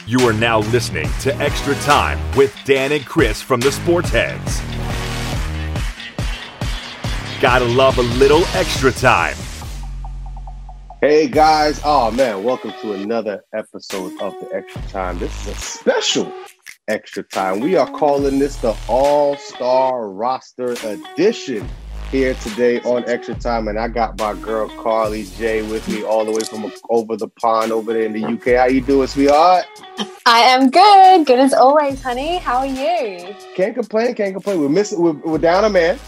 You are now listening to Extra Time with Dan and Chris from the Sports Heads. Gotta love a little extra time. Hey guys, oh man, welcome to another episode of the Extra Time. This is a special Extra Time. We are calling this the All-Star Roster Edition here today on Extra Time, and I got my girl Carly J with me all the way from over the pond over there in the UK. How you doing, sweetheart? I am good as always, honey. How are you? Can't complain. We're down a man.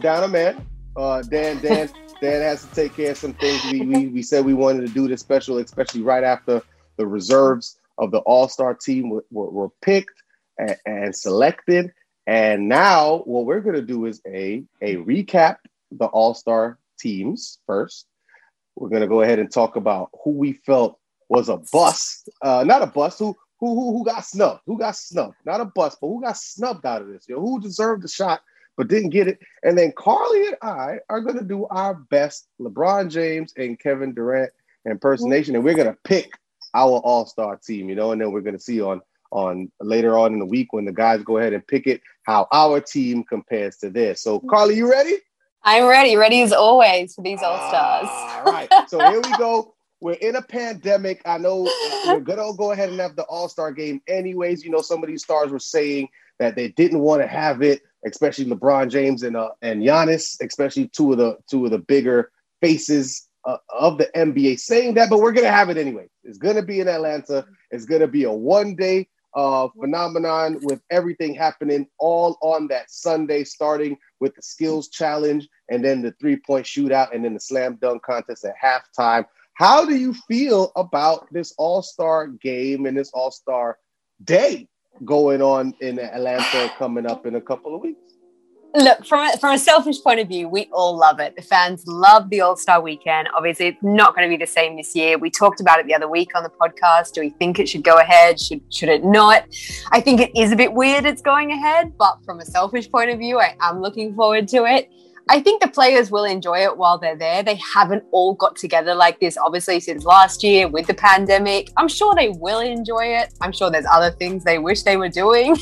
Dan has to take care of some things. We said we wanted to do this special, especially right after the reserves of the All-Star team were picked and selected. And now what we're going to do is a recap the All-Star teams first. We're going to go ahead and talk about who we felt was a bust. Not a bust, who got snubbed. Who got snubbed. Not a bust, but who got snubbed out of this. Who deserved the shot but didn't get it. And then Carly and I are going to do our best LeBron James and Kevin Durant impersonation. And we're going to pick our All-Star team, and then we're going to see on later on in the week when the guys go ahead and pick it, how our team compares to theirs. So Carly, you ready? I'm ready as always for these All-Stars. All right. So here we go. We're in a pandemic. I know we're going to go ahead and have the All-Star game anyways. Some of these stars were saying that they didn't want to have it, especially LeBron James and Giannis, especially two of the bigger faces of the NBA saying that, but we're going to have it anyway. It's going to be in Atlanta. It's going to be a one-day phenomenon with everything happening all on that Sunday, starting with the skills challenge and then the three-point shootout and then the slam dunk contest at halftime. How do you feel about this All-Star game and this All-Star day going on in Atlanta coming up in a couple of weeks? Look, from a selfish point of view, we all love it. The fans love the All-Star weekend. Obviously, it's not going to be the same this year. We talked about it the other week on the podcast. Do we think it should go ahead? Should it not? I think it is a bit weird it's going ahead, but from a selfish point of view, I am looking forward to it. I think the players will enjoy it while they're there. They haven't all got together like this, obviously, since last year with the pandemic. I'm sure they will enjoy it. I'm sure there's other things they wish they were doing.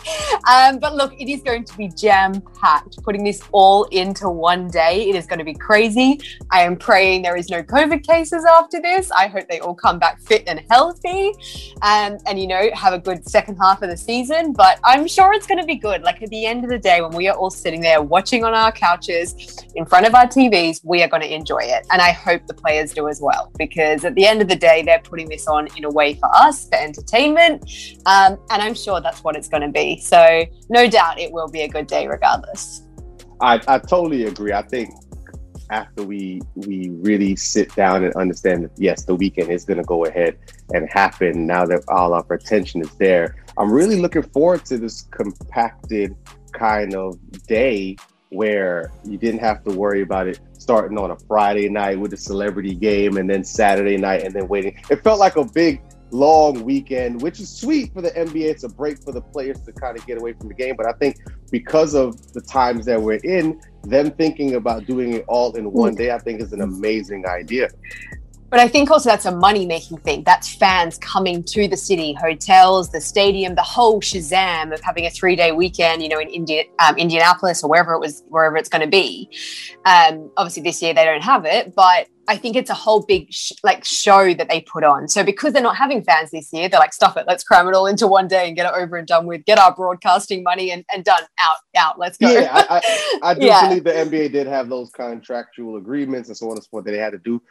But look, it is going to be jam-packed. Putting this all into one day, it is going to be crazy. I am praying there is no COVID cases after this. I hope they all come back fit and healthy and have a good second half of the season. But I'm sure it's going to be good. Like, at the end of the day, when we are all sitting there watching on our couches, in front of our TVs, we are going to enjoy it. And I hope the players do as well, because at the end of the day, they're putting this on in a way for us, for entertainment. And I'm sure that's what it's going to be. So no doubt it will be a good day regardless. I totally agree. I think after we really sit down and understand that, yes, the weekend is going to go ahead and happen now that all of our attention is there, I'm really looking forward to this compacted kind of day where you didn't have to worry about it starting on a Friday night with a celebrity game and then Saturday night and then waiting. It felt like a big, long weekend, which is sweet for the NBA. It's a break for the players to kind of get away from the game. But I think because of the times that we're in, them thinking about doing it all in one day, I think is an amazing idea. But I think also that's a money-making thing. That's fans coming to the city, hotels, the stadium, the whole shazam of having a 3-day weekend, in Indianapolis or wherever it's going to be. Obviously, this year they don't have it, but I think it's a whole big show that they put on. So because they're not having fans this year, they're like, stuff it, let's cram it all into one day and get it over and done with, get our broadcasting money and done, out, let's go. Yeah, I do believe the NBA did have those contractual agreements and so on and so forth that they had to do.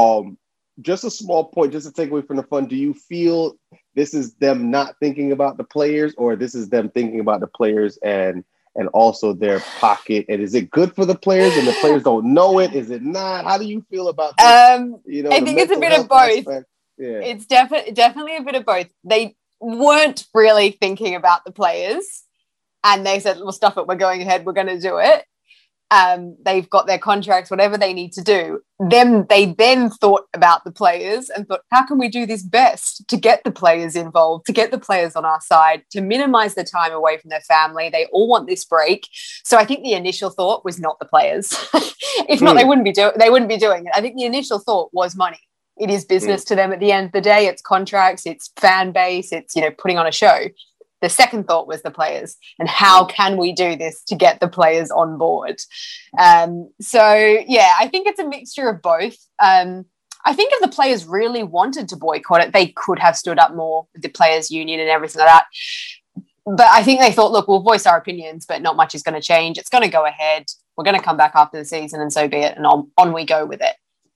Just a small point, just to take away from the fun, do you feel this is them not thinking about the players, or this is them thinking about the players and also their pocket? And is it good for the players and the players don't know it? Is it not? How do you feel about this? I think it's a bit of both. Yeah. It's definitely a bit of both. They weren't really thinking about the players, and they said, well, stuff it, we're going ahead, we're going to do it. They've got their contracts, whatever they need to do. They then thought about the players and thought, how can we do this best to get the players involved, to get the players on our side, to minimize the time away from their family? They all want this break. So I think the initial thought was not the players. If not, they wouldn't be doing it. I think the initial thought was money. It is business to them at the end of the day. It's contracts, it's fan base, it's, putting on a show. The second thought was the players and how can we do this to get the players on board? I think it's a mixture of both. I think if the players really wanted to boycott it, they could have stood up more with the players' union and everything like that. But I think they thought, look, we'll voice our opinions, but not much is going to change. It's going to go ahead. We're going to come back after the season and so be it. And on we go with it.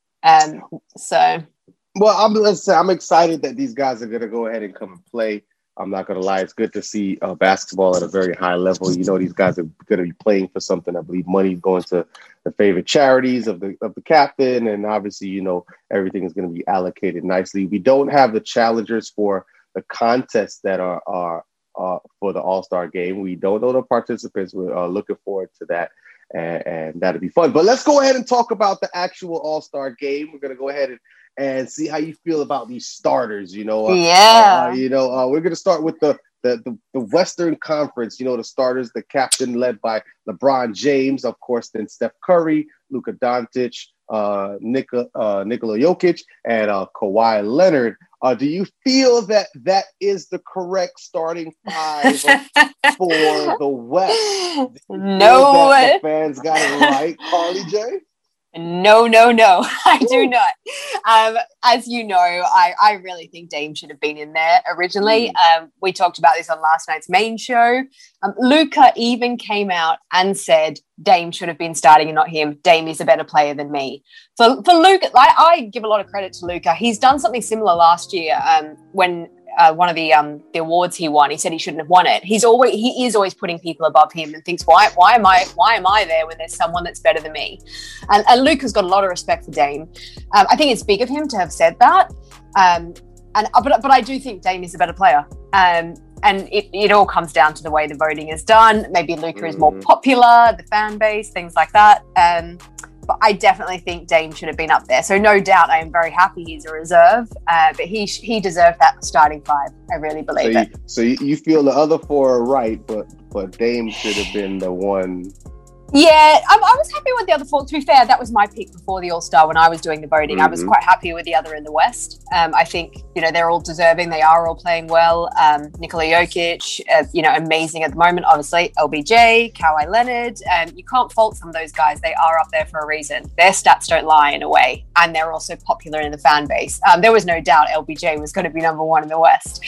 Well, I'm excited that these guys are going to go ahead and come and play. I'm not going to lie. It's good to see basketball at a very high level. These guys are going to be playing for something. I believe money is going to the favorite charities of the captain. And obviously, everything is going to be allocated nicely. We don't have the challengers for the contests that are for the All-Star game. We don't know the participants. We're looking forward to that. And that'll be fun. But let's go ahead and talk about the actual All-Star game. We're going to go ahead and see how you feel about these starters. We're going to start with the Western Conference. The starters, the captain led by LeBron James, of course, then Steph Curry, Luka Doncic, Nikola Jokic, and Kawhi Leonard. Do you feel that is the correct starting five for the West? No. The fans got it right, Carly J? No, I do not. As you know, I really think Dame should have been in there originally. We talked about this on last night's main show. Luka even came out and said Dame should have been starting and not him. Dame is a better player than me. For Luka, I give a lot of credit to Luka. He's done something similar last year when one of the awards he won, he said he shouldn't have won it. He is always putting people above him and thinks, why am I there when there's someone that's better than me? And Luka's got a lot of respect for Dame. I think it's big of him to have said that. But I do think Dame is a better player. And it all comes down to the way the voting is done. Maybe Luka is more popular, the fan base, things like that. But I definitely think Dame should have been up there. So no doubt I am very happy he's a reserve. But he deserved that starting five. I really believe it. So you feel the other four are right, but Dame should have been the one. Yeah, I was happy with the other four. To be fair, that was my pick before the All-Star when I was doing the voting. I was quite happy with the other in the West. I think, they're all deserving. They are all playing well. Nikola Jokic, amazing at the moment, obviously. LBJ, Kawhi Leonard. You can't fault some of those guys. They are up there for a reason. Their stats don't lie in a way. And they're also popular in the fan base. There was no doubt LBJ was going to be number one in the West.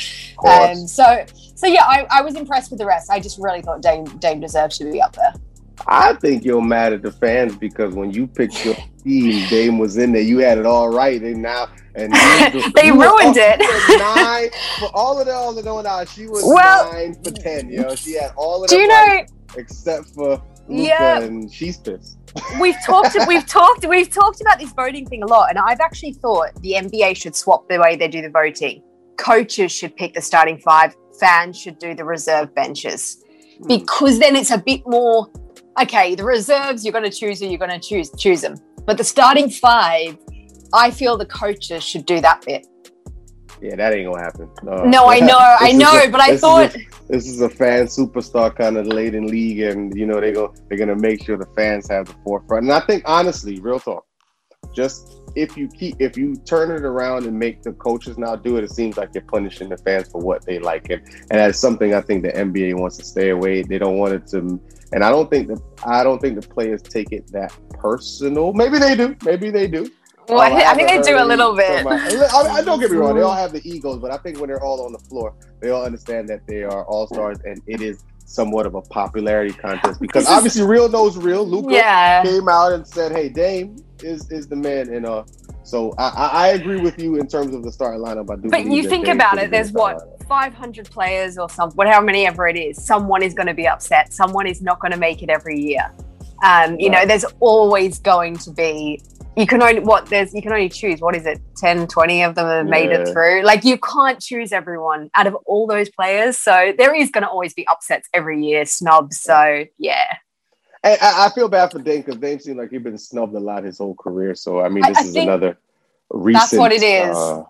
So yeah, I was impressed with the rest. I just really thought Dame deserved to be up there. I think you're mad at the fans because when you picked your team, Dame was in there. You had it all right, and they ruined it. 9 for all of them. She was 9 for 10. She had all of them right, except for Luka, and she's pissed. We've talked about this voting thing a lot, and I've actually thought the NBA should swap the way they do the voting. Coaches should pick the starting five. Fans should do the reserve benches, because then it's a bit more. Okay, the reserves, you're going to choose who you're going to choose them. But the starting five, I feel the coaches should do that bit. Yeah, that ain't going to happen. No, I know, but I thought... This is a fan superstar kind of laden league, and, they're going to make sure the fans have the forefront. And I think, honestly, real talk, just if you turn it around and make the coaches now do it, it seems like you're punishing the fans for what they like. And that's something I think the NBA wants to stay away. They don't want it to... And I don't think the players take it that personal. Maybe they do. Well, I think they do a little bit. I don't get me wrong. They all have the egos, but I think when they're all on the floor, they all understand that they are all-stars, and it is somewhat of a popularity contest. Because obviously, real knows real. Luka came out and said, "Hey, Dame is the man," and so I agree with you in terms of the starting lineup. But you think about it, there's 500 players or something, whatever many ever it is. Someone is going to be upset. Someone is not going to make it every year. There's always going to be. You can only choose, 10, 20 of them have made it through. You can't choose everyone out of all those players. So there is going to always be upsets every year, snubs. So yeah. And I feel bad for Dame because Dame seemed like he's been snubbed a lot his whole career. So, this is another recent... That's what it is.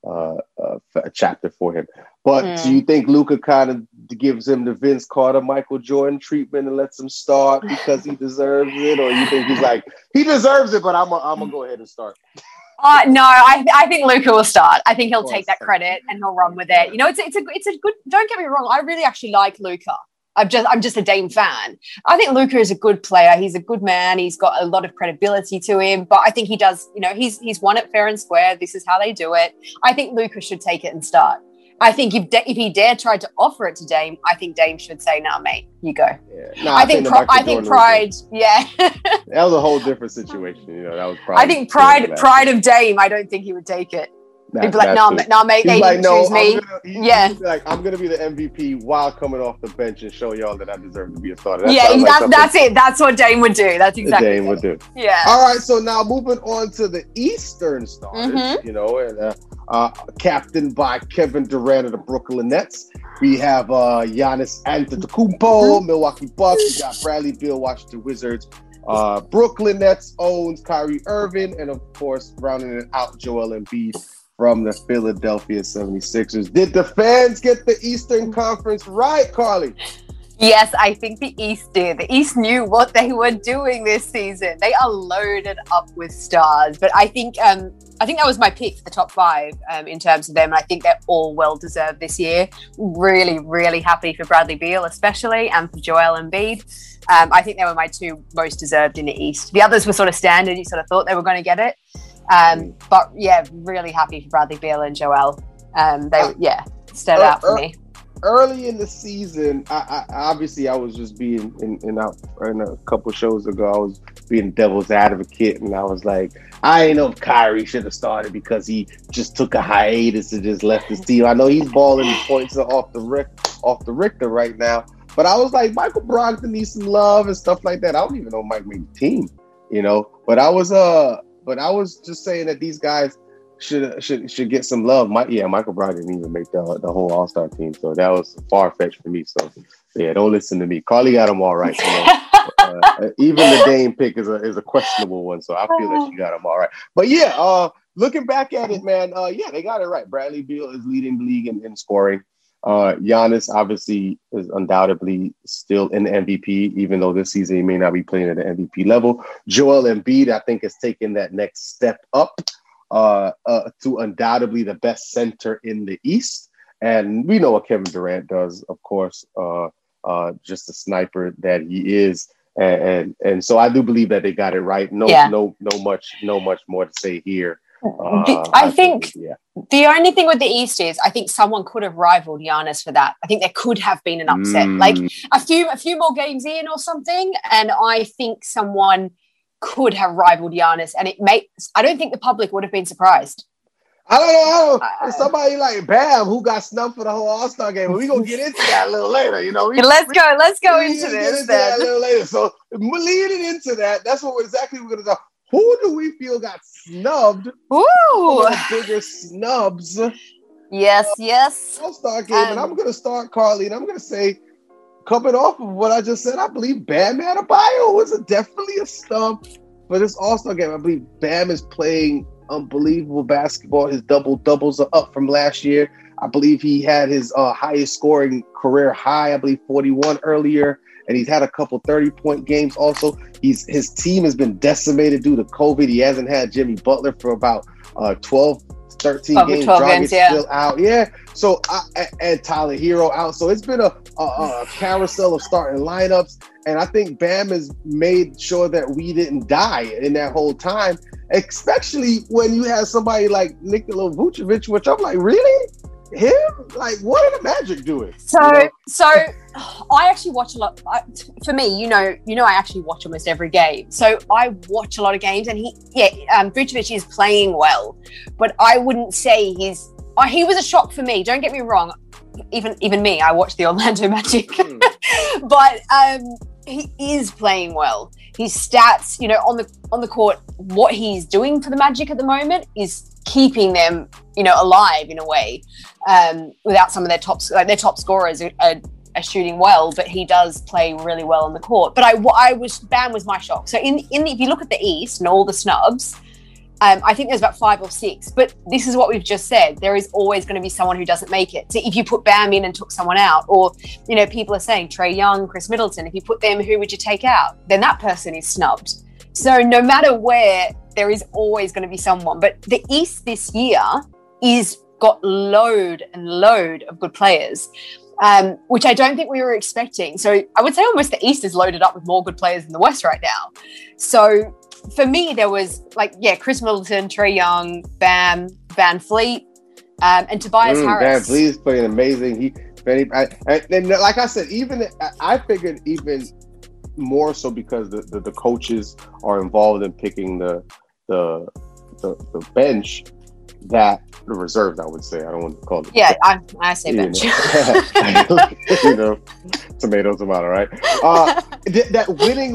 A chapter for him. But do you think Luka kind of gives him the Vince Carter, Michael Jordan treatment and lets him start because he deserves it? Or you think he's like, he deserves it, but I'm gonna go ahead and start? No, I think Luka will start. I think he'll take that credit and he'll run with it. You know, it's a good. Don't get me wrong. I really actually like Luka. I'm just a Dame fan. I think Luka is a good player. He's a good man. He's got a lot of credibility to him. But I think he does. You know, he's won it fair and square. This is how they do it. I think Luka should take it and start. I think if he dared tried to offer it to Dame, I think Dame should say, "Nah, mate, you go." Yeah. No, I think pride. Yeah, that was a whole different situation. You know, that was pride. I think pride of Dame. I don't think he would take it. He'd be like, "Nah, mate, they didn't choose me." He'd be like, "I'm gonna be the MVP while coming off the bench and show y'all that I deserve to be a starter." That's it. That's what Dame would do. That's exactly what Dame would do. Yeah. All right. So now moving on to the Eastern starters. You know, and captained by Kevin Durant of the Brooklyn Nets. We have Giannis Antetokounmpo, Milwaukee Bucks. We got Bradley Beal, Washington Wizards. Brooklyn Nets owns Kyrie Irving, and of course, rounding it out, Joel Embiid from the Philadelphia 76ers. Did the fans get the Eastern Conference right, Carly? Yes, I think the East did. The East knew what they were doing this season. They are loaded up with stars. But I think that was my pick for the top 5 in terms of them. I think they're all well-deserved this year. Really, really happy for Bradley Beal especially, and for Joel Embiid. I think they were my 2 most deserved in the East. The others were sort of standard. You sort of thought they were going to get it. But yeah, really happy for Bradley Beal and Joel. They stood out for me. Early in the season, I obviously I was just being in a couple shows ago. I was being devil's advocate, and I was like, I ain't know if Kyrie should have started because he just took a hiatus and just left his team. I know he's balling points off the Richter right now, but I was like, Michael Brogdon needs some love and stuff like that. I don't even know Mike made the team, you know. But I was just saying that these guys should get some love. Michael Brogdon didn't even make the whole All-Star team, so that was far-fetched for me. So yeah, don't listen to me. Carly got them all right. You know? Even the Dame pick is a questionable one, so I feel that she got them all right. But yeah, looking back at it, man, they got it right. Bradley Beal is leading the league in scoring. Giannis obviously is undoubtedly still in the MVP, even though this season he may not be playing at the MVP level. Joel Embiid, I think, has taken that next step up to undoubtedly the best center in the East. And we know what Kevin Durant does, of course, just a sniper that he is. And so I do believe that they got it right. No much more to say here. I think the only thing with the East is I think someone could have rivaled Giannis for that. I think there could have been an upset, like a few more games in or something. And I think someone could have rivaled Giannis, and I don't think the public would have been surprised. I don't know. Somebody like Bam who got snubbed for the whole All-Star game. We're going to get into that a little later. You know, let's go into this then. A little later. So leading into that, that's what we're going to talk. Who do we feel got snubbed? Ooh, bigger snubs. Yes. All-Star game, and I'm going to start, Carly, and I'm going to say, coming off of what I just said, I believe Bam Adebayo was definitely a snub for this All-Star game. I believe Bam is playing unbelievable basketball. His doubles are up from last year. I believe he had his highest scoring career high, I believe 41 earlier, and he's had a couple 30-point games also. His team has been decimated due to COVID. He hasn't had Jimmy Butler for about 12, 13 games. Dragic still out. Yeah. So, and Tyler Hero out. So it's been a carousel of starting lineups. And I think Bam has made sure that we didn't die in that whole time, especially when you have somebody like Nikola Vucevic, which I'm like, really? Him? Like, what are the Magic doing? So I actually watch a lot. For me, you know, I actually watch almost every game. So I watch a lot of games, and Vucevic is playing well, but I wouldn't say he was a shock for me. Don't get me wrong. Even me, I watch the Orlando Magic, but he is playing well. His stats, on the court, what he's doing for the Magic at the moment is keeping them, alive in a way. Without some of their top scorers are shooting well, but he does play really well on the court. But Bam was my shock. So if you look at the East and all the snubs, I think there's about 5 or 6. But this is what we've just said. There is always going to be someone who doesn't make it. So if you put Bam in and took someone out, or, people are saying Trae Young, Chris Middleton, if you put them, who would you take out? Then that person is snubbed. So no matter where there is always going to be someone. But the East this year is got load and load of good players, which I don't think we were expecting. So I would say almost the East is loaded up with more good players than the West right now. So for me, there was Chris Middleton, Trae Young, Bam, Van Fleet, and Tobias Harris. Van Fleet's playing amazing. And like I said, I figured even more so because the coaches are involved in picking the bench, that the reserves, I would say. I don't want to call it. Yeah, I say bench. Tomato, right? That winning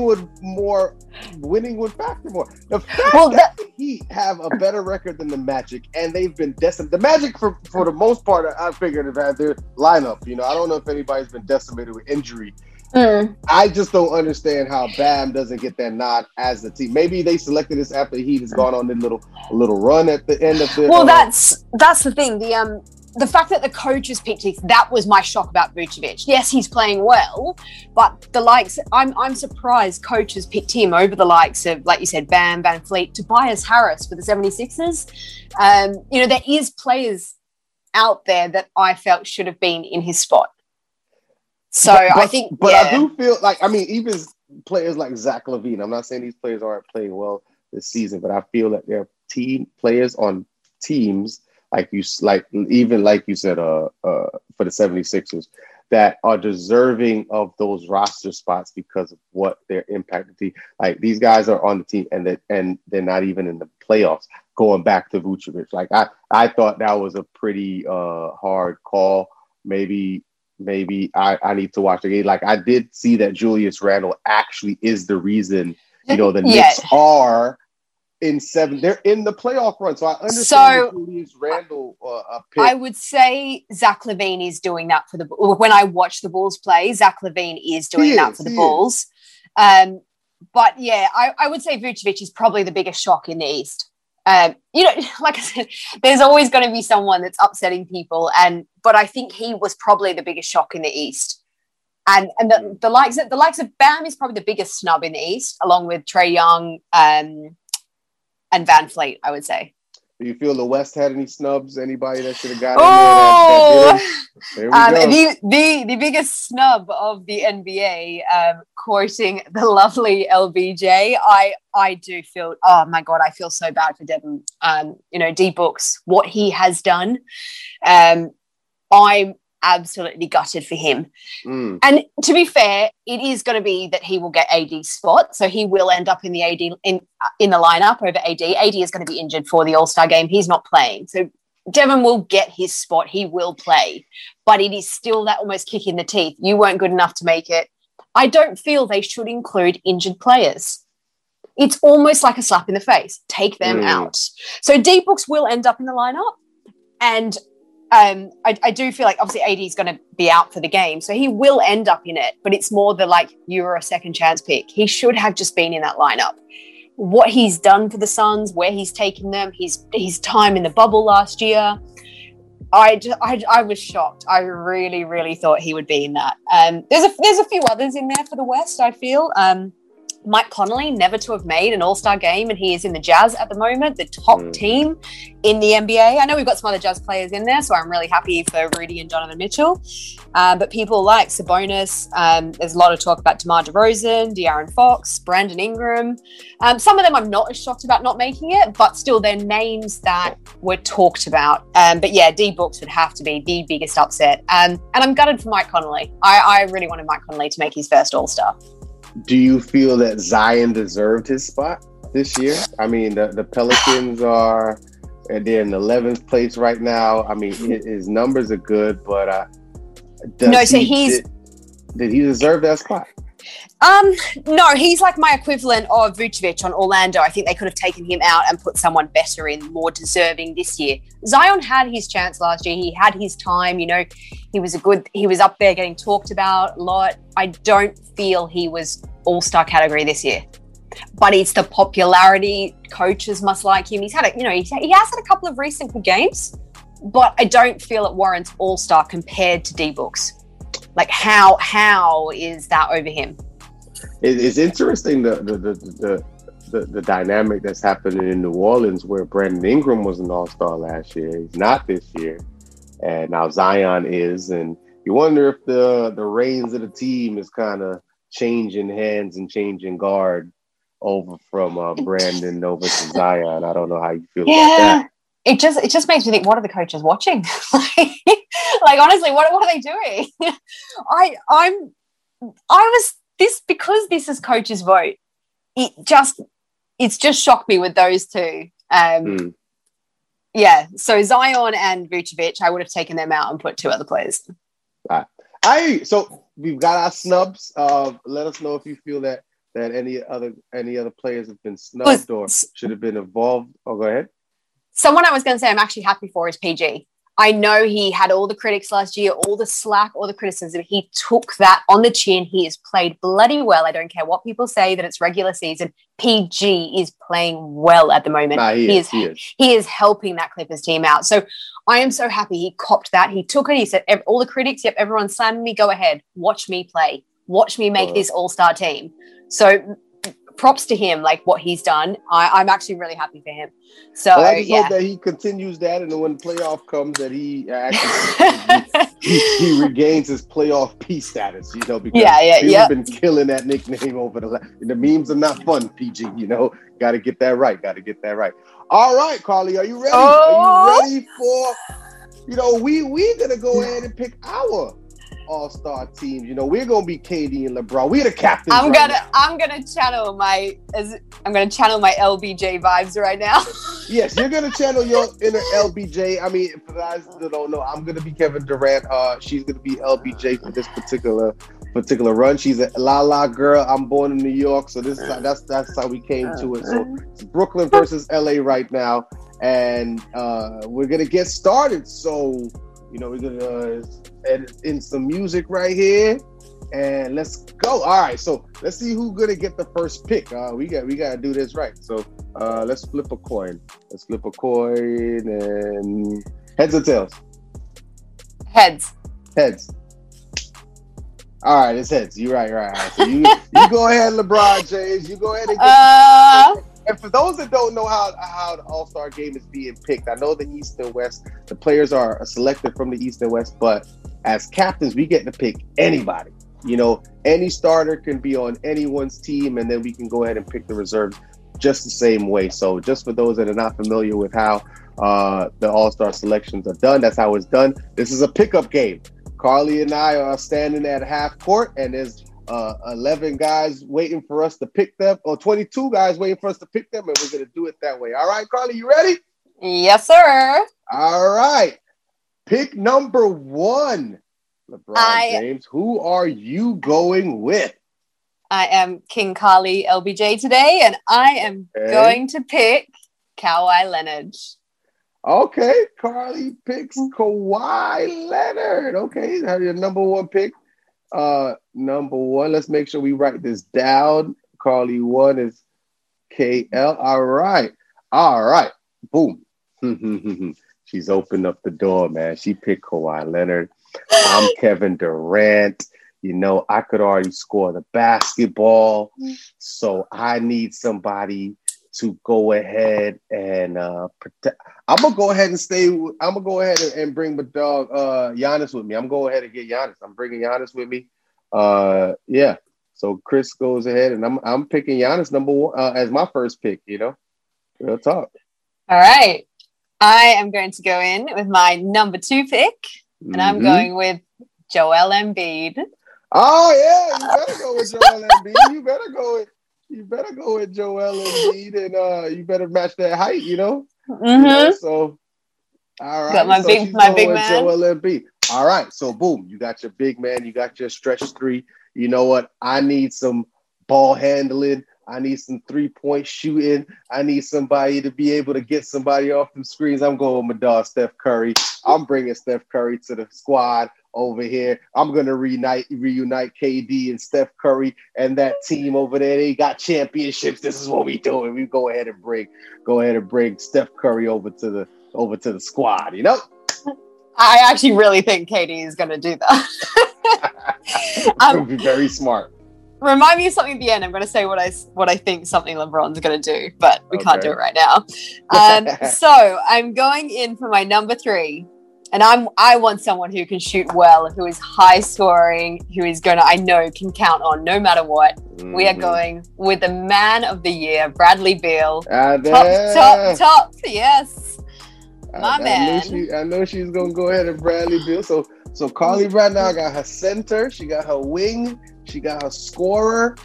would factor more. The fact that the Heat have a better record than the Magic, and they've been decimated. The Magic, for the most part, I figured have had their lineup. I don't know if anybody's been decimated with injury. I just don't understand how Bam doesn't get that nod as the team. Maybe they selected this after the Heat has gone on a little run at the end of the. Well, that's the thing. The fact that the coaches picked it, that was my shock about Vucevic. Yes, he's playing well, but the likes, I'm surprised coaches picked him over the likes of, like you said, Bam, Van Fleet, Tobias Harris for the 76ers. There is players out there that I felt should have been in his spot. So I do feel like, even players like Zach LaVine, I'm not saying these players aren't playing well this season, but I feel that there are team players on teams like you said, for the 76ers, that are deserving of those roster spots because of what their impact the team. Like, these guys are on the team and they're not even in the playoffs. Going back to Vucevic, like I thought that was a pretty hard call. Maybe I need to watch the game. Like, I did see that Julius Randle actually is the reason, the Knicks are in 7. They're in the playoff run. So I understand Julius Randle pick. I would say Zach LaVine is doing that for the Bulls. When I watch the Bulls play, Zach LaVine is doing that for the Bulls. But yeah, I would say Vucevic is probably the biggest shock in the East. Like I said, there's always going to be someone that's upsetting people, but I think he was probably the biggest shock in the East. And the likes of Bam is probably the biggest snub in the East, along with Trae Young and Van Fleet, I would say. Do you feel the West had any snubs? Anybody that should have got in there? The biggest snub of the NBA, quoting the lovely LBJ, I do feel, oh my God, I feel so bad for Devin. D Books, what he has done. I'm absolutely gutted for him. And to be fair, it is going to be that he will get AD's spot, so he will end up in the AD in the lineup over AD. AD is going to be injured for the All-Star game. He's not playing, so Devin will get his spot. He will play, but it is still that almost kick in the teeth. You weren't good enough to make it. I don't feel they should include injured players. It's almost like a slap in the face. Take them out. So D Books will end up in the lineup, and I do feel like obviously AD is going to be out for the game, so he will end up in it, but it's more the you're a second chance pick. He should have just been in that lineup. What he's done for the Suns, where he's taken them, his time in the bubble last year, I was shocked. I really, really thought he would be in that. There's a few others in there for the West, I feel. Mike Conley, never to have made an All-Star game, and he is in the Jazz at the moment, the top team in the NBA. I know we've got some other Jazz players in there, so I'm really happy for Rudy and Donovan Mitchell. But people like Sabonis, there's a lot of talk about DeMar DeRozan, De'Aaron Fox, Brandon Ingram. Some of them I'm not as shocked about not making it, but still they're names that were talked about. But yeah, D Books would have to be the biggest upset. And I'm gutted for Mike Conley. I really wanted Mike Conley to make his first All-Star. Do you feel that Zion deserved his spot this year? I mean, the Pelicans they're in 11th place right now. I mean, his numbers are good, but did he deserve that spot? No, he's like my equivalent of Vucevic on Orlando. I think they could have taken him out and put someone better in, more deserving this year. Zion had his chance last year. He had his time, he was up there getting talked about a lot. I don't feel he was All-Star category this year, but it's the popularity. Coaches must like him. He has had a couple of recent good games, but I don't feel it warrants All-Star compared to D Books. Like, how is that over him? It's interesting the the dynamic that's happening in New Orleans, where Brandon Ingram was an all-star last year. He's not this year. And now Zion is. And you wonder if the reins of the team is kind of changing hands and changing guard over from Brandon over to Zion. I don't know how you feel about that. It just makes me think, what are the coaches watching? like honestly, what are they doing? Because this is coach's vote, it's just shocked me with those two. Yeah, so Zion and Vucevic, I would have taken them out and put two other players. All right. So we've got our snubs. Let us know if you feel that any other players have been snubbed or should have been involved. Oh, go ahead. Someone I was going to say I'm actually happy for is PG. I know he had all the critics last year, all the slack, all the criticism. He took that on the chin. He has played bloody well. I don't care what people say that it's regular season. PG is playing well at the moment. He is helping that Clippers team out. So I am so happy he copped that. He took it. He said, all the critics, yep, everyone slamming me, go ahead. Watch me play. Watch me make this all-star team. So props to him, like what he's done. I'm actually really happy for him. So I just hope that he continues that, and then when playoff comes, that he actually he regains his playoff P status. Because he's been killing that nickname over the memes are not fun. PG, got to get that right. All right, Carly, are you ready? Are you ready for? We're gonna go ahead and pick our all-star teams. We're gonna be KD and LeBron. We're the captains. I'm gonna channel my LBJ vibes right now. Yes, you're gonna channel your inner LBJ. I mean, for guys that don't know, I'm gonna be Kevin Durant. She's gonna be LBJ for this particular run. She's a La girl. I'm born in New York, so that's how we came to it. So it's Brooklyn versus LA right now, and we're gonna get started. So we're gonna edit in some music right here, and let's go. All right, so let's see who's gonna get the first pick. We gotta do this right. So let's flip a coin. And heads or tails? Heads. All right, it's heads. You're right. All right. So you go ahead, LeBron James. You go ahead and get and for those that don't know how the All-Star game is being picked, I know the East and West, the players are selected from the East and West, but as captains, we get to pick anybody. Any starter can be on anyone's team, and then we can go ahead and pick the reserves just the same way. So just for those that are not familiar with how the All-Star selections are done, that's how it's done. This is a pickup game. Carly and I are standing at half court, and there's 11 guys waiting for us to pick them, or 22 guys waiting for us to pick them, and we're going to do it that way. All right, Carly, you ready? Yes, sir. All right. Pick number 1, LeBron James. Who are you going with? I am King Carly LBJ today, and I am going to pick Kawhi Leonard. Okay, Carly picks Kawhi Leonard. Okay, your number 1 pick. Number 1, let's make sure we write this down. Carly 1 is KL. All right. Boom. She's opened up the door, man. She picked Kawhi Leonard. I'm Kevin Durant. I could already score the basketball, so I need somebody to go ahead and protect. I'm gonna go ahead and bring my dog Giannis with me. I'm going ahead and get Giannis. I'm bringing Giannis with me. Yeah. So Chris goes ahead, and I'm picking Giannis number 1 as my first pick. Real talk. All right. I am going to go in with my number 2 pick, and I'm going with Joel Embiid. Oh yeah, you better go with Joel Embiid. You better go with Joel Embiid, and you better match that height. So, all right. Got my big man. Joel Embiid. All right. So, boom. You got your big man. You got your stretch 3. You know what? I need some ball handling. I need some 3-point shooting. I need somebody to be able to get somebody off them screens. I'm going with my dog, Steph Curry. I'm bringing Steph Curry to the squad over here. I'm going to reunite KD and Steph Curry and that team over there. They got championships. This is what we doing. We go ahead and bring Steph Curry over to the squad, I actually really think KD is going to do that. It would be very smart. Remind me of something at the end. I'm going to say what I think something LeBron's going to do, but we can't do it right now. So I'm going in for my number 3. And I want someone who can shoot well, who is high scoring, who is I know can count on no matter what. Mm-hmm. We are going with the man of the year, Bradley Beal. Top, yes. My man. I know she's going to go ahead and Bradley Beal. So Carly right now got her center, she got her wing, she got her scorer.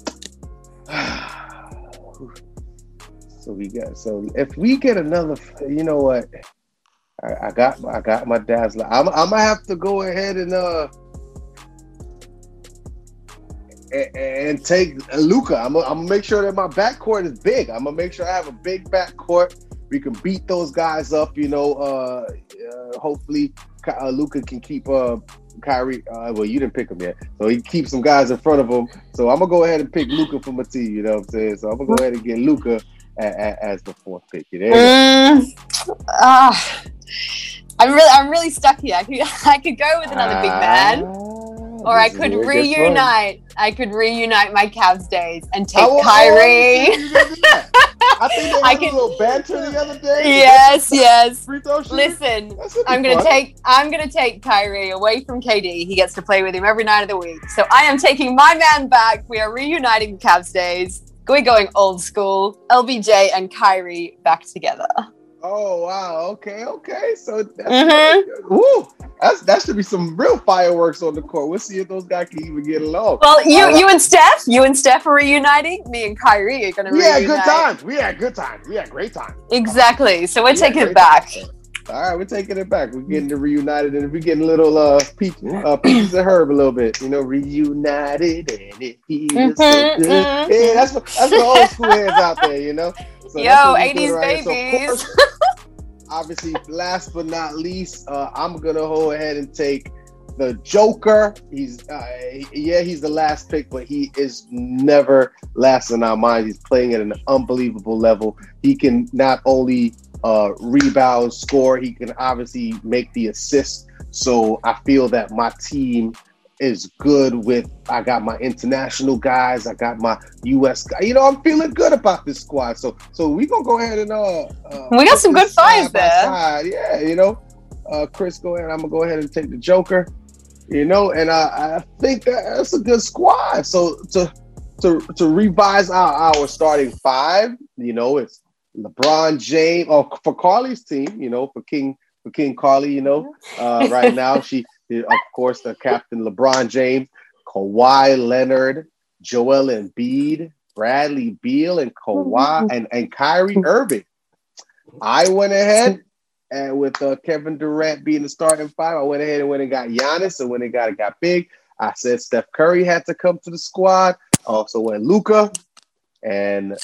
So if we get another, you know what? I got my dad's. I'm gonna have to go ahead and take Luka. I'm gonna make sure that my backcourt is big. I'm gonna make sure I have a big backcourt. We can beat those guys up. Hopefully Luka can keep Kyrie. Well, you didn't pick him yet, so he keeps some guys in front of him. So I'm gonna go ahead and pick Luka for my team. You know what I'm saying? So I'm gonna go ahead and get Luka as the 4th pick. I'm really stuck here. I could go with another big man, or I could reunite. I could reunite my Cavs days and take Kyrie. I think they had a little banter the other day. Yes. Listen, I'm gonna take Kyrie away from KD. He gets to play with him every night of the week. So I am taking my man back. We are reuniting the Cavs days. We're going old school. LBJ and Kyrie back together. Oh wow! Okay. So that should be some real fireworks on the court. We'll see if those guys can even get along. Well, you and Steph are reuniting. Me and Kyrie are going to reunite. We had good times. We had great times. Exactly. So we're taking it back. All right, we're taking it back. We're getting it reunited, and we're getting a little peaches of herb a little bit. Reunited, and it feels so good. Yeah, that's what old school heads out there. So 80s babies. So obviously, last but not least, I'm gonna go ahead and take the Joker. He's the last pick, but he is never last in our minds. He's playing at an unbelievable level. He can not only rebound, score, he can obviously make the assist. So I feel that my team is good with, I got my international guys, I got my US guys. I'm feeling good about this squad. So we're gonna go ahead and we got some good fives there. Yeah, Chris, go ahead. I'm gonna go ahead and take the Joker. And I think that's a good squad. So to revise our starting 5, it's LeBron James, for Carly's team, for King Carly, right now she, of course, the captain LeBron James, Kawhi Leonard, Joel Embiid, Bradley Beal, and and Kyrie Irving. I went ahead and with Kevin Durant being the starting 5, I went ahead and went and got Giannis, and when it got big, I said Steph Curry had to come to the squad. Also went Luka and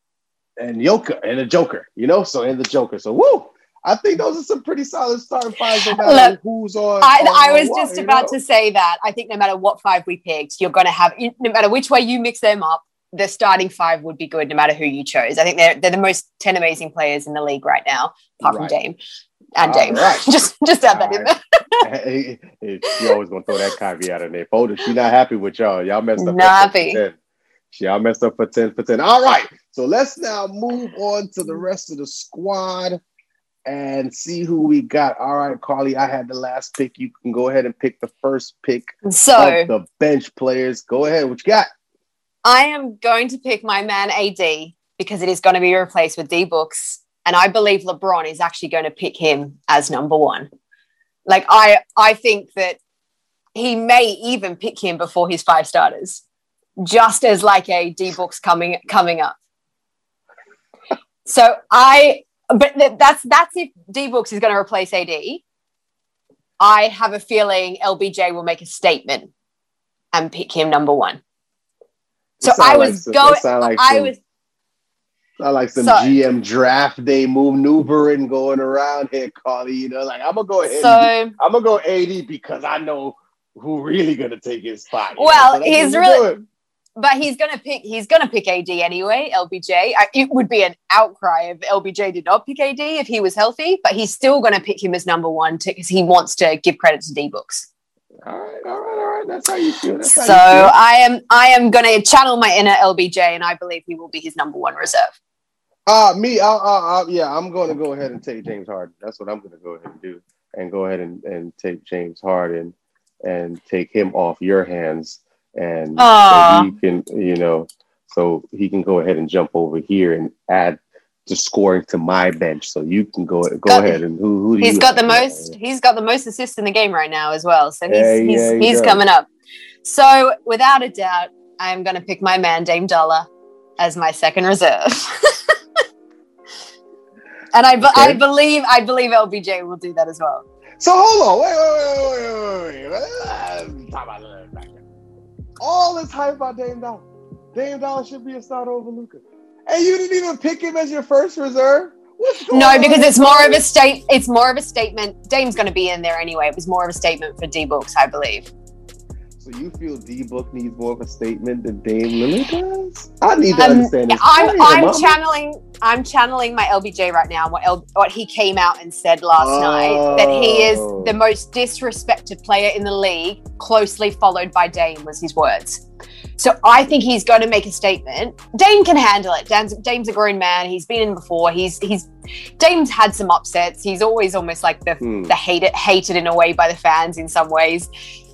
Joker and the Joker, and the Joker. So woo! I think those are some pretty solid starting 5s no matter who's on. I was just about to say that. I think no matter what 5 we picked, you're going to have, no matter which way you mix them up, the starting 5 would be good no matter who you chose. I think they're the most 10 amazing players in the league right now, apart from Dame. And Dame. Right. just add that in there. You're always going to throw that caveat in there. Folder, she's not happy with y'all. Y'all messed up. Not happy. Y'all messed up for 10 for 10. All right. So let's now move on to the rest of the squad and see who we got. All right, Carly, I had the last pick. You can go ahead and pick the first pick of the bench players. Go ahead. What you got? I am going to pick my man AD because it is going to be replaced with D-Books. And I believe LeBron is actually going to pick him as number 1. Like, I think that he may even pick him before his 5 starters, just as like a D-Books coming up. So but that's if D-Books is going to replace AD. I have a feeling LBJ will make a statement and pick him number 1. So I was like some GM draft day maneuvering going around here, Carly. I'm gonna go ahead. I'm gonna go AD because I know who really gonna take his spot. Well, but he's gonna pick AD anyway. LBJ. It would be an outcry if LBJ did not pick AD if he was healthy, but he's still gonna pick him as number 1 because he wants to give credit to D-Books. All right. That's how you feel. So I am going to channel my inner LBJ, and I believe he will be his number one reserve. I'm going to go ahead and take James Harden. That's what I'm going to go ahead and do, and go ahead and take James Harden and take him off your hands, and so he can, so he can go ahead and jump over here and add the scoring to my bench. So you can go ahead and who do he's got the most. He's got the most assists in the game right now as well. So he's coming up. So without a doubt, I am going to pick my man Dame Dollar as my second reserve. And I believe LBJ will do that as well. So hold on, wait. All this hype about Dame Dollar. Dame Dollar should be a starter over Luka. And you didn't even pick him as your first reserve? No, because it's more of a statement. Dame's going to be in there anyway. It was more of a statement for D-Books, I believe. So you feel D-Book needs more of a statement than Dame Lillard does? I need to understand this. I'm channeling my LBJ right now. What he came out and said last night, that he is the most disrespected player in the league, closely followed by Dame, was his words. So I think he's going to make a statement. Dame can handle it. Dame's a grown man. He's been in before. Dame's had some upsets. He's always almost like the hated in a way by the fans in some ways.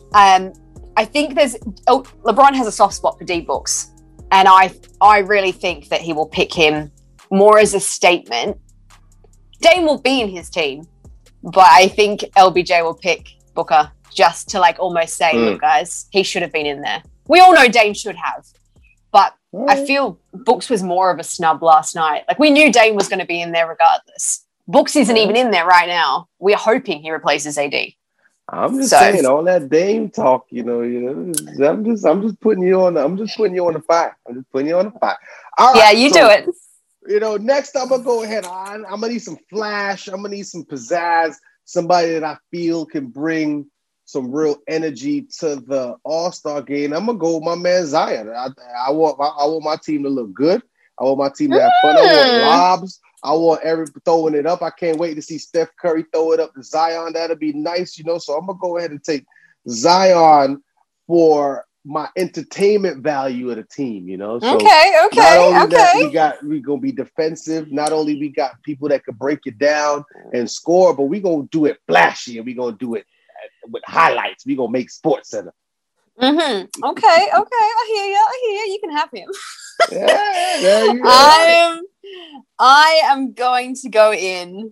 I think LeBron has a soft spot for D-Books, and I really think that he will pick him more as a statement. Dame will be in his team, but I think LBJ will pick Booker just to almost say, look, guys, he should have been in there. We all know Dame should have, but I feel Books was more of a snub last night. We knew Dame was going to be in there regardless. Books isn't even in there right now. We're hoping he replaces AD. I'm just saying all that Dame talk, I'm just putting you on the fire. All right. Yeah, you do it. Next I'm gonna go ahead. I'm gonna need some flash. I'm gonna need some pizzazz. Somebody that I feel can bring some real energy to the All-Star game. I'm gonna go with my man Zion. I want my team to look good. I want my team to have fun. I want lobs. I want everybody throwing it up. I can't wait to see Steph Curry throw it up to Zion. That'll be nice, So I'm gonna go ahead and take Zion for my entertainment value of the team, So okay. That we gonna be defensive. Not only we got people that can break it down and score, but we gonna do it flashy and we gonna do it with highlights. We gonna make Sports Center. Mm-hmm. Okay. I hear you. You can have him. Yeah, there you go. I am going to go in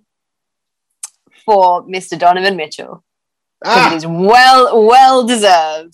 for Mr. Donovan Mitchell. It is well deserved.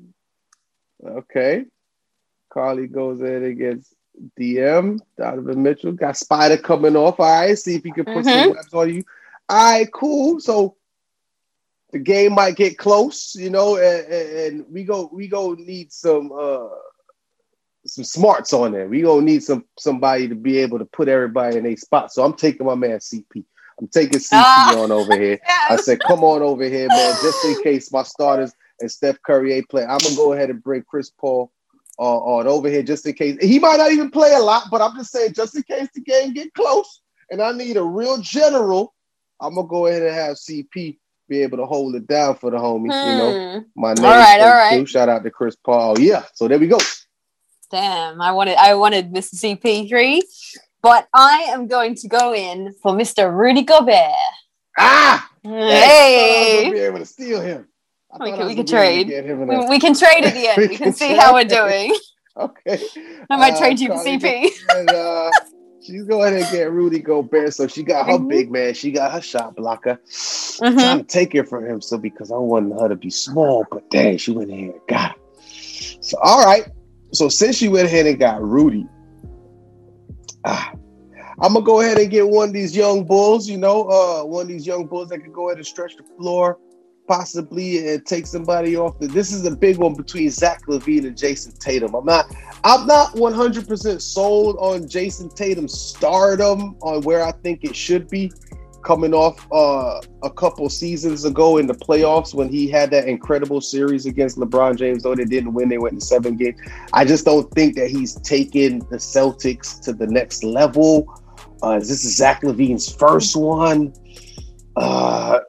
Okay. Carly goes in against DM. Donovan Mitchell got Spider coming off. All right, see if he can put some webs on you. All right, cool. So the game might get close, and we go need some smarts on there. We gonna need somebody to be able to put everybody in a spot. So I'm taking my man CP. I'm taking CP on over here. Yes. I said, come on over here, man, just in case my starters and Steph Curry ain't playing. I'm gonna go ahead and bring Chris Paul on over here just in case. He might not even play a lot, but I'm just saying, just in case the game get close and I need a real general, I'm gonna go ahead and have CP be able to hold it down for the homies. My name. All right. Shout out to Chris Paul. Yeah. So there we go. Damn, I wanted Mr. CP3, but I am going to go in for Mr. Rudy Gobert. Hey! I was gonna be able to steal him. We can trade. We can trade at the end. We can see how we're doing. Okay. I might trade you for CP. And, she's going ahead and get Rudy Gobert. So she got her big man. She got her shot blocker. I'm trying to take it from him. So because I wanted her to be small, but dang, she went ahead and got him. So all right. So since she went ahead and got Rudy, I'm gonna go ahead and get one of these young bulls. One of these young bulls that can go ahead and stretch the floor, possibly, and take somebody off. This is a big one between Zach LaVine and Jason Tatum. I'm not 100% sold on Jason Tatum's stardom on where I think it should be, coming off a couple seasons ago in the playoffs when he had that incredible series against LeBron James. Though they didn't win, they went in 7 games. I just don't think that he's taken the Celtics to the next level. This is Zach LaVine's first one.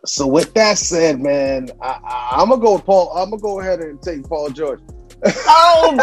So with that said, man, I'm gonna go with Paul. I'm gonna go ahead and take Paul George. Oh,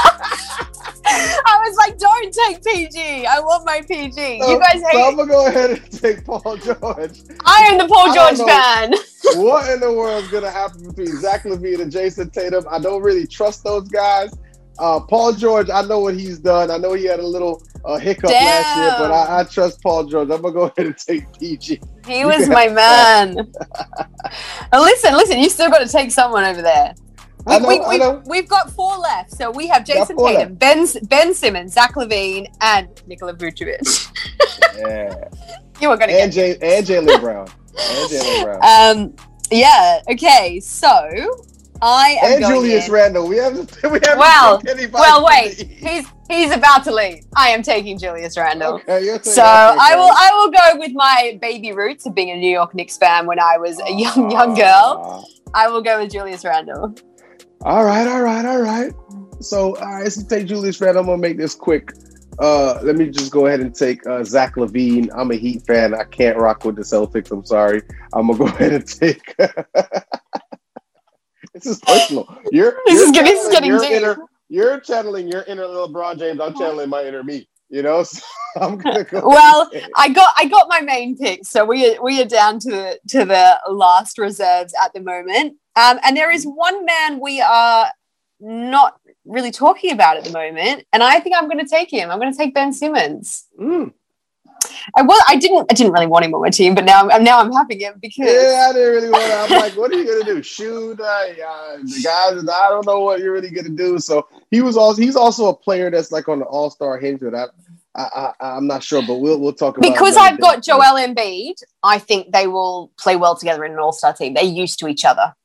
I was like, don't take PG. I want my PG. You guys hate so I'm gonna go ahead and take Paul George. I am the Paul George fan. What in the world is gonna happen between Zach LaVine and Jason Tatum? I don't really trust those guys. Paul George, I know what he's done. I know he had a little hiccup last year, but I trust Paul George. I'm gonna go ahead and take PG. He was my man. Listen, you still got to take someone over there. I know. We've got 4 left. So we have Jason Tatum, Ben Simmons, Zach LaVine, and Nikola Vucevic. Yeah. You were going to get and Jaylen Brown. Yeah. Okay. So I am going Julius Randle. We haven't Well, wait. He's about to leave. I am taking Julius Randle. Okay, so I will go with my baby roots of being a New York Knicks fan when I was a young girl. I will go with Julius Randle. All right. So, take Julius Randle. I'm gonna make this quick. Let me just go ahead and take Zach LaVine. I'm a Heat fan. I can't rock with the Celtics. I'm sorry. I'm gonna go ahead and take. This is personal. This is getting deep. You're channeling your inner LeBron James. I'm channeling my inner me. You know, so I'm gonna go. Well, I got my main pick, so we are down to the last reserves at the moment. And there is one man we are not really talking about at the moment, and I think I'm going to take him. I'm going to take Ben Simmons. I didn't really want him on my team, but now I'm having him because I didn't really want to. I'm like, what are you going to do? Shoot, the guys. I don't know what you're really going to do. So he's also a player that's like on the All-Star hinge. But I'm not sure, but we'll talk about it. Because I've got Joel Embiid. I think they will play well together in an All-Star team. They're used to each other.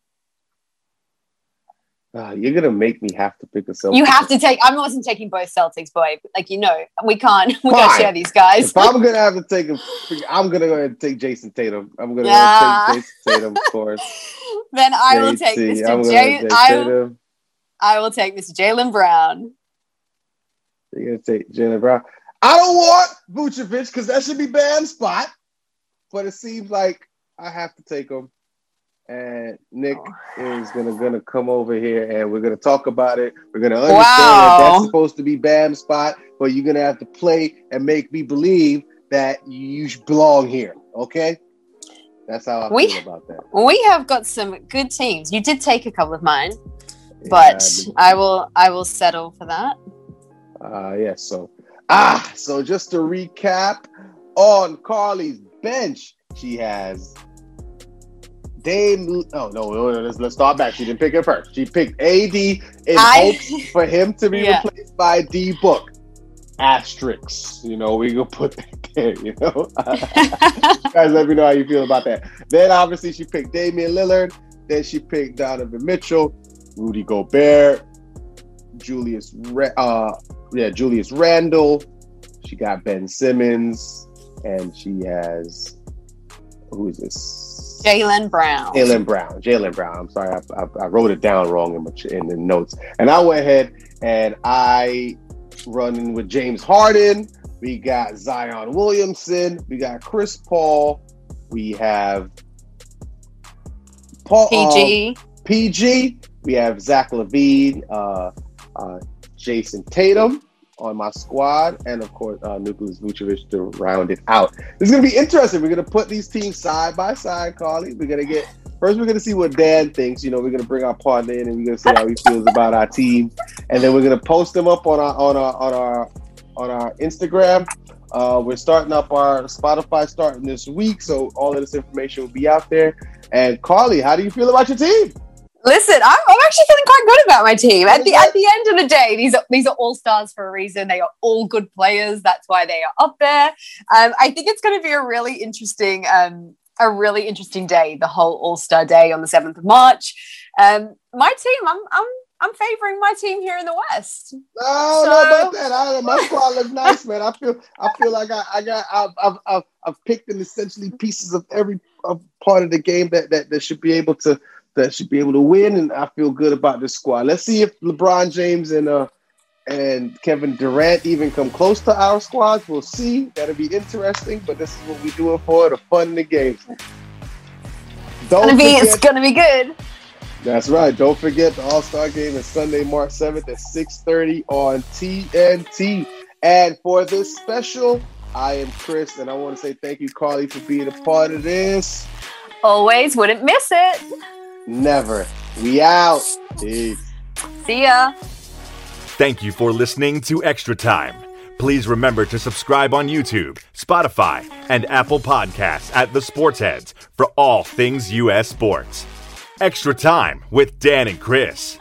You're gonna make me have to pick a Celtics. You have to take. I wasn't taking both Celtics, boy. Like we can't share these guys. If I'm gonna have to take him, I'm gonna go ahead and take Jason Tatum. I'm gonna go ahead and take Jason Tatum, of course. Then I will take Mr. I will take Mr. Jaylen Brown. You're gonna take Jaylen Brown. I don't want Vucevic because that should be Bam's spot, but it seems like I have to take him. And Nick is gonna come over here and we're gonna talk about it. We're gonna understand that that's supposed to be Bam's spot, but you're gonna have to play and make me believe that you belong here. Okay? That's how I feel about that. We have got some good teams. You did take a couple of mine, but I will settle for that. So just to recap, on Carly's bench, she has Dame. Oh no! Let's start back. She didn't pick it first. She picked AD in hopes for him to be replaced by D Book. Asterisks. You know, we gonna put that there. You know, guys, let me know how you feel about that. Then obviously she picked Damian Lillard. Then she picked Donovan Mitchell, Rudy Gobert, Julius Randle. She got Ben Simmons, and she has who is this? Jaylen Brown. Jaylen Brown. I'm sorry, I wrote it down wrong in the notes. And I went ahead and I run in with James Harden. We got Zion Williamson. We got Chris Paul. We have PG. We have Zach LaVine, Jason Tatum on my squad, and of course Nikola Vucevic to round it out. This is gonna be interesting. We're gonna put these teams side by side, Carly. We're gonna see what Dan thinks. You know, we're gonna bring our partner in and we're gonna see how he feels about our team, and then we're gonna post them up on our Instagram. We're starting up our Spotify starting this week, so all of this information will be out there. And Carly, how do you feel about your team? Listen, I'm actually feeling quite good about my team. At the end of the day, these are all stars for a reason. They are all good players. That's why they are up there. I think it's going to be a really interesting day. The whole All-Star Day on the 7th of March. My team, I'm favoring my team here in the West. Oh, no, about that. My squad looks nice, man. I feel like I've picked in essentially pieces of every part of the game that should be able to. That should be able to win, and I feel good about this squad. Let's see if LeBron James and Kevin Durant even come close to our squads. We'll see. That'll be interesting, but this is what we do it for, the fun in the games. It's gonna be good. That's right. Don't forget the All-Star Game is Sunday, March 7th at 6:30 on TNT. And for this special, I am Chris, and I want to say thank you, Carly, for being a part of this. Always wouldn't miss it. Never. We out. Peace. See ya. Thank you for listening to Extra Time. Please remember to subscribe on YouTube, Spotify, and Apple Podcasts at The Sports Heads for all things U.S. sports. Extra Time with Dan and Chris.